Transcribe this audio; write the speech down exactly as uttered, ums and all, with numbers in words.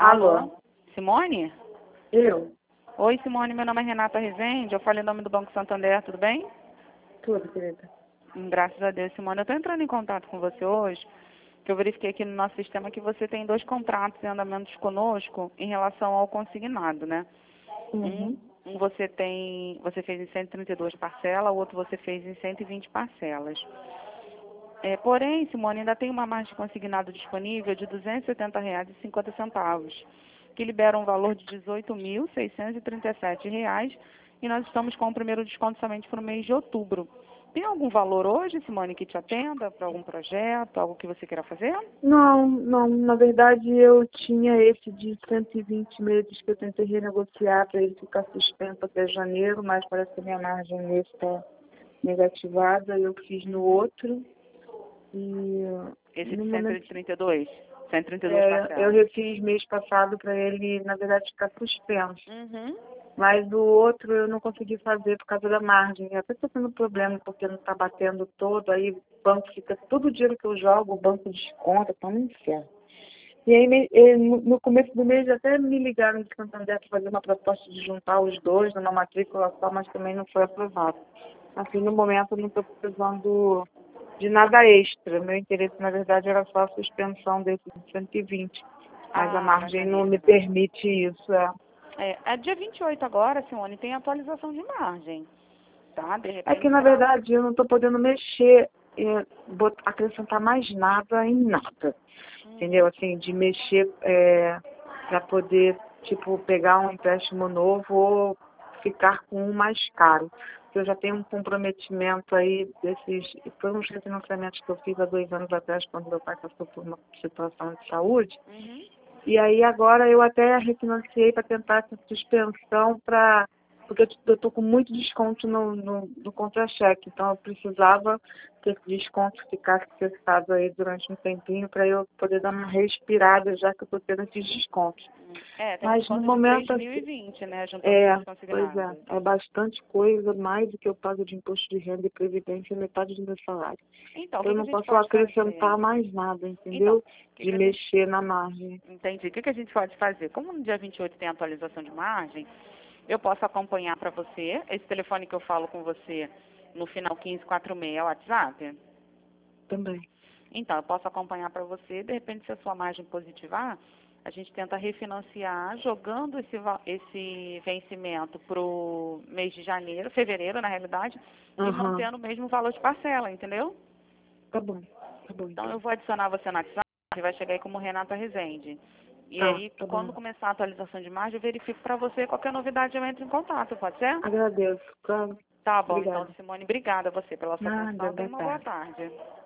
Alô? Simone? Eu? Oi, Simone, meu nome é Renata Rezende, eu falo em nome do Banco Santander, tudo bem? Tudo, querida. Hum, Graças a Deus, Simone. Eu estou entrando em contato com você hoje, que eu verifiquei aqui no nosso sistema que você tem dois contratos em andamentos conosco em relação ao consignado, né? Uhum. Um, um você tem, você fez em cento e trinta e duas parcelas, o outro você fez em cento e vinte parcelas. É, porém, Simone, ainda tem uma margem de consignado disponível de duzentos e setenta reais e cinquenta centavos, que libera um valor de dezoito mil seiscentos e trinta e sete reais, e nós estamos com o primeiro desconto somente para o mês de outubro. Tem algum valor hoje, Simone, que te atenda para algum projeto, algo que você queira fazer? Não, não. Na verdade, eu tinha esse de cento e vinte meses que eu tentei renegociar para ele ficar suspenso até janeiro, mas parece que a minha margem nesse está negativada. Eu fiz no outro. E Esse no de momento, cento e trinta e dois? cento e trinta e dois é, eu parcelas. refiz mês passado para ele, na verdade, ficar suspenso. Uhum. Mas o outro eu não consegui fazer por causa da margem. Eu até estou tendo problema porque não está batendo todo, aí o banco fica, todo dia que eu jogo, o banco desconta, tá um inferno. E aí me- eh, no no começo do mês até me ligaram de Santander para fazer uma proposta de juntar os dois numa matrícula só, mas também não foi aprovado. Assim, no momento eu não estou precisando de nada extra. Meu interesse, na verdade, era só a suspensão desse de cento e vinte. Mas a Ah, margem não me magnífico. permite isso. É. É, é dia vinte e oito agora, Simone, tem atualização de margem, tá? De É que, repente, na pra... verdade, eu não estou podendo mexer, é, bot- acrescentar mais nada em nada. Entendeu? Assim, de mexer para poder, tipo, pegar um empréstimo novo ou ficar com um mais caro. Porque eu já tenho um comprometimento aí desses... Foi uns refinanciamentos que eu fiz há dois anos atrás, quando meu pai passou por uma situação de saúde. Uhum. E aí agora eu até refinanciei para tentar essa suspensão para... Porque eu estou com muito desconto no, no, no contra-cheque, então eu precisava que esse desconto ficasse cessado aí durante um tempinho para eu poder dar uma respirada, já que eu estou tendo esses descontos. É, tem um Mas no desconto de momento, três mil e assim, vinte, né, juntando é, com os pois é, consignados. é bastante coisa, mais do que eu pago de imposto de renda e previdência, metade do meu salário. Então, o Então que, eu que a não gente posso pode acrescentar fazer? mais nada, Então, entendeu? o que, De que a gente... mexer na margem. Entendi. O que, que a gente pode fazer? Como no dia vinte e oito tem atualização de margem, eu posso acompanhar para você, esse telefone que eu falo com você no final quinze quarenta e seis é o WhatsApp? Também. Então, eu posso acompanhar para você, de repente, se a sua margem positivar, a gente tenta refinanciar, jogando esse, va- esse vencimento para o mês de janeiro, fevereiro, na realidade, e Aham. mantendo o mesmo valor de parcela, entendeu? Tá bom. Tá bom, Então, então. eu vou adicionar você no WhatsApp, você vai chegar aí como Renata Rezende. E Tá, aí, tá quando bom. começar a atualização de margem, eu verifico para você qualquer novidade, eu entro em contato, pode ser? Agradeço. Claro. Tá bom, então, Obrigada. Simone, obrigada a você pela sua Nada, atenção. Tenha boa uma boa tarde. tarde.